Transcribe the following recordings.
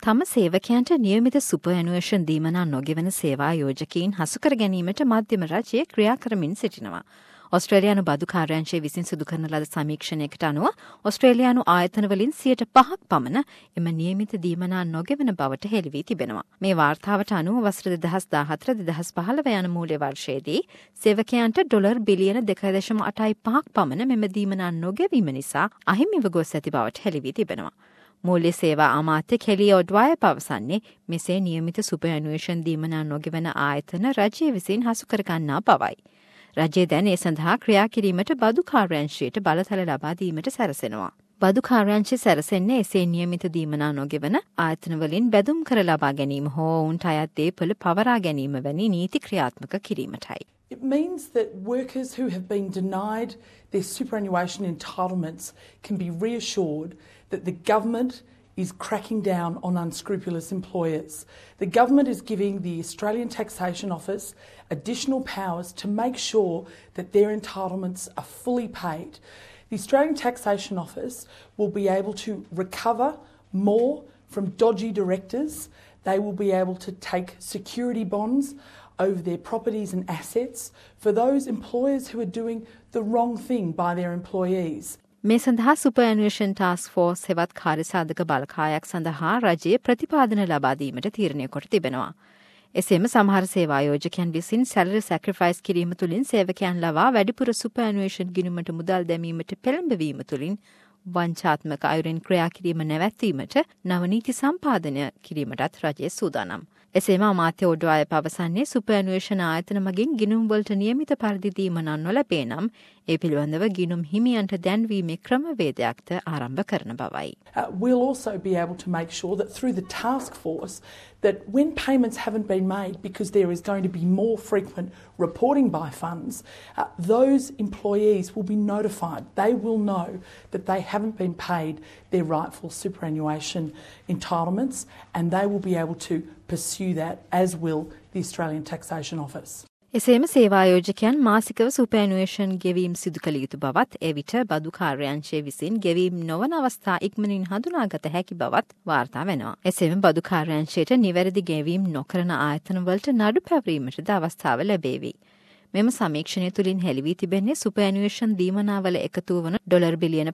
තම සේවකයන්ට නියමිත සුපර්ඇනුවේෂන් දීමනා නොගෙවන සේවා යෝජකයින් හසු කර ගැනීමට මධ්‍යම රජය ක්‍රියා කරමින් සිටිනවා. ඔස්ට්‍රේලියානු බදු කාර්යාංශය විසින් සිදු කරන ලද සමීක්ෂණයකට අනුව ඔස්ට්‍රේලියානු ආයතනවලින් 5% පමණ එම නියමිත දීමනා නොගෙවන බවට හෙළි වී තිබෙනවා. මේ වාර්තාවට අනුව වසර 2014-2015 යන මූල්‍ය වර්ෂයේදී සේවකයන්ට ඩොලර් බිලියන 2.85ක් පමණ මෙම දීමනා නොගෙවීම නිසා අහිමිව ගොස් ඇති බවට හෙළි වී තිබෙනවා. මූල්‍ය සේවා අමාත්‍ය කෙලි ඔඩ්වාය පවසන්නේ මෙසේ නියමිත සුපර්ඇනුවේෂන් දීමනා නොගෙවන ආයතන රජය විසින් හසු කරගන්නා බවයි. රජය දැන් ඒ සඳහා ක්‍රියා කිරීමට බදු කාර්යාංශයට බලතල ලබා දීමට සැරසෙනවා. බදු කාර්යාංශය සැරසෙන්නේ එසේ නියමිත දීමනා නොගෙවන ආයතනවලින් බැදුම් කර ලබා ගැනීම හෝ ඔවුන්ට අයත් දේපොළ පවරා ගැනීම වැනි නීති ක්‍රියාත්මක කිරීමටයි. It means that workers who have been denied their superannuation entitlements can be reassured that the government is cracking down on unscrupulous employers. The government is giving the Australian Taxation Office additional powers to make sure that their entitlements are fully paid. The Australian Taxation Office will be able to recover more from dodgy directors. They will be able to take security bonds over their properties and assets for those employers who are doing the wrong thing by their employees. මේ සඳහා සුපර්ඇනුවේෂන් task force හෙවත් කාර්යසාධක බලකායක් සඳහා රජයේ ප්‍රතිපාදන ලබා දීමට තීරණය කොට තිබෙනවා. එසේම සමහර සේවා යෝජකයන් විසින් සැලරි සැක්‍රිෆයිස් කිරීම තුළින් සේවකයන් ලවා වැඩිපුර සුපර්ඇනුවේෂන් ගිණුමට මුදල් දැමීමට පෙළඹවීම තුළින් වංචාත්මක අයුරින් ක්‍රියා කිරීම නැවැත්වීමට නව නීති සම්පාදනය කිරීමටත් රජය සූදානම්. එසේම අමාත්‍ය ඔඩ්වාය පවසන්නේ සුපර්ඇනුවේෂණ ආයතන මගින් ගිණුම් වලට නියමිත පරිදි දීමනා නොලැබේ නම් ඒ පිළිබඳව ගිණුම් හිමියන්ට දැන්වීමේ ක්‍රමවේදයක්ද ආරම්භ කරන බවයි. We'll also be able to make sure that through the task force that when payments haven't been made because there is going to be more frequent reporting by funds, those employees will be notified. They will know that they haven't been paid their rightful superannuation entitlements and they will be able to pursue that, as will the Australian Taxation Office. එසේම සේවා යෝජකයන් මාසිකව සුපර්ඇනුවේෂන් ගෙවීම් සිදු කළ යුතු බවත් එවිට බදු කාර්යාංශය විසින් ගෙවීම් නොවන අවස්ථා ඉක්මනින් හඳුනාගත හැකි බවත් වාර්තා වෙනවා. එසේම බදු කාර්යාංශයට නිවැරදි ගෙවීම් නොකරන ආයතනවලට නඩු පැවරීමටද අවස්ථාව ලැබේවි. මෙම සමීක්ෂණය තුළින් හෙළි වී තිබෙන්නේ සුපර්ඇනුවේෂන් දීමනාවල එකතු වන ඩොලර් බිලියන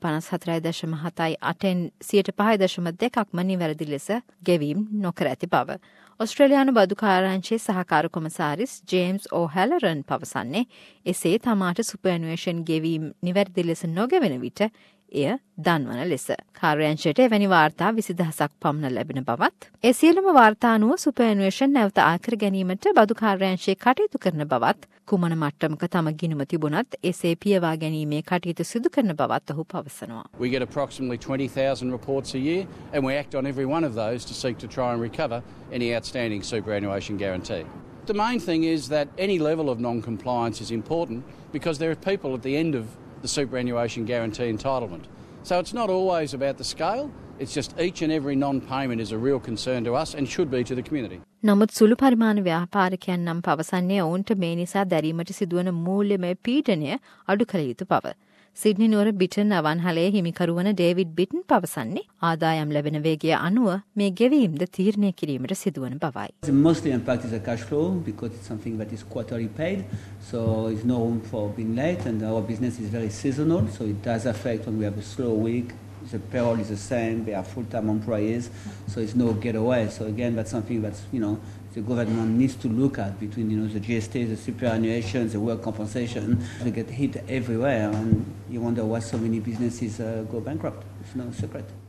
54.78න් 5.2%ක්ම නිවැරදි ලෙස ගෙවීම් නොකර ඇති බව. ඔස්ට්‍රේලියානු බදු කාර්යාංශයේ සහකාර කොමසාරිස් ජේම්ස් ඕහැලරන් පවසන්නේ එසේ තමාට සුපර්ඇනුවේෂන් ගෙවීම් නිවැරදි ලෙස නොගෙවෙන විට එය දන්වන ලෙස. කාර්යාංශයට එවැනි වාර්තා 20,000ක් පමණ ලැබෙන බවත් ඒ සියලුම වාර්තා අනුව සුපර්ඇනුවේෂන් නැවත ආකර ගැනීමට බදු කාර්යාංශයේ කටයුතු කරන බවත් කුමන මට්ටමක තම ගිණුම තිබුණත් එසේ පියවා ගැනීමේ කටයුතු සිදු කරන බවත් ඔහු පවසනවා. We get approximately 20,000 reports a year and we act on every one of those to seek to try and recover any outstanding superannuation guarantee. The main thing is that any level of non-compliance is important because there are people at the end of the superannuation guarantee entitlement. So it's not always about the scale, it's just each and every non-payment is a real concern to us and should be to the community. නමුත් සුළු පරිමාණ ව්‍යාපාරිකයන් නම් පවසන්නේ ඔවුන්ට මේ නිසා දැරීමට සිදුවන මූල්‍යමය පීඩනය අඩු කළ යුතු බව. සිඩ්නි නුවර බිටන් අවන්හලේ හිමිකරුවන ඩේවිඩ් බිටන් පවසන්නේ ආදායම් ලැබෙන වේගය අනුව මේ ගෙවීම්ද තීරණය කිරීමට සිදුවන බවයි. The mostly impact is the cash flow because it's something that is quarterly paid, so there's no room for being late, and our business is very seasonal, so it does affect when we have a slow week. The payroll is the same, they are full-time employees, so it's no getaway. So again, that's something that's, the government needs to look at between, the GST, the superannuation, the work compensation. They get hit everywhere, and you wonder why so many businesses go bankrupt. It's no secret.